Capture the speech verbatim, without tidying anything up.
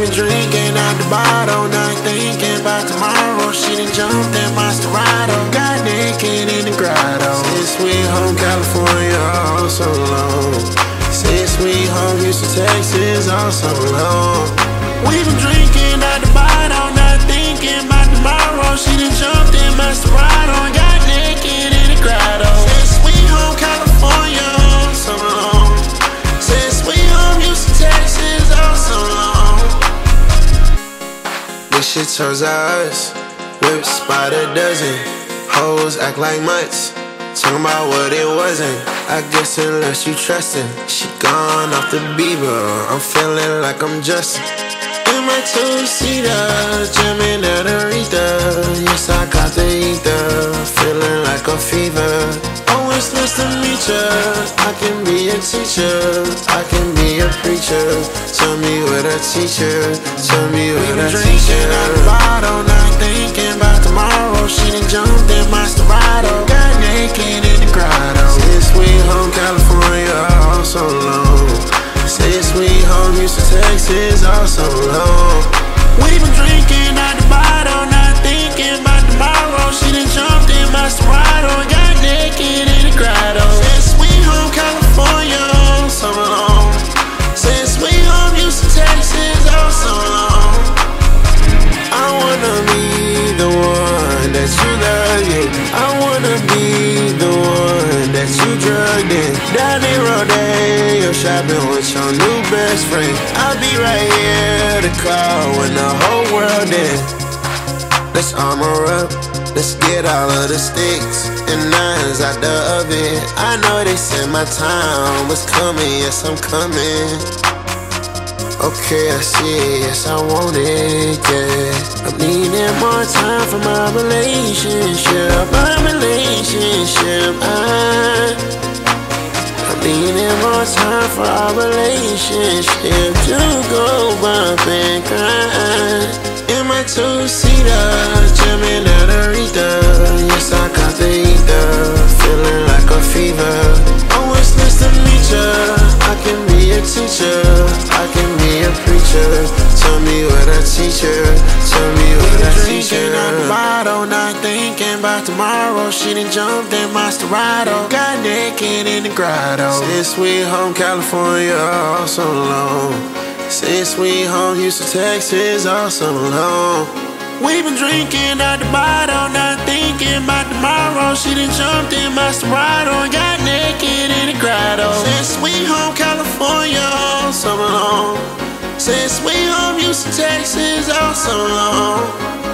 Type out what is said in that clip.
been drinking out the bottle, not thinking about tomorrow. She done jumped that Maserati, got naked in the grotto. Since we home California all so long, since we home Houston, Texas all so long. We been drinking out the bottle, not thinking about tomorrow. She done jumped that Maserati, got naked in the grotto. Since we home California all so long, since we home Houston, Texas all so long. This shit turns out us, whips by the dozen. Hoes act like mutts, talking about what it wasn't. I guess unless you trustin', she gone off the Bieber. I'm feeling like I'm Justin. In my two-seater, jamming at Aretha. Yes, I got the ether, feeling like a fever. Oh, it's nice to meet ya. I can be a teacher, I can be a preacher. Tell me what a teacher, tell me what a teacher. We been drinking out the bottle, not thinking about tomorrow. She done jumped in Maserati, got naked in the grotto. Since we home California all so long, since we home Houston, Texas all so long. We been drinking out the bottle, not thinking about tomorrow. She done jumped in Maserati, got naked in the grotto. Since we home California all so long, since we home Houston, Texas all so long. I wanna be the one that you love, yeah. I wanna be the one that you drugged in. Down in Rodeo, shopping with your new best friend. I'll be right here to call when the whole world in. Let's armor up, let's get all of the sticks and nines out the oven. I know they said my time was coming, yes I'm coming. Okay, I see it, yes I want it, yeah. I'm needing more time for my relationship, my relationship. I, I'm needing more time for our relationship to go bump and grind. In my two-seater, jamming at Aretha. Yes, I got the ether, feeling like a fever. Oh, it's nice to meet ya. I can be a teacher, I can be a preacher. Tell me what a teacher, tell me what a teacher. Drinking out the bottle, not thinking about tomorrow. She done jumped in Maserati, got naked in the grotto. Since we home California all so long, since we home Houston, Texas all so long. We been drinking out the bottle, not thinking about tomorrow. She done jumped in Maserati, got naked in the grotto. Since we home California all so long, since we home Houston, Texas all so long.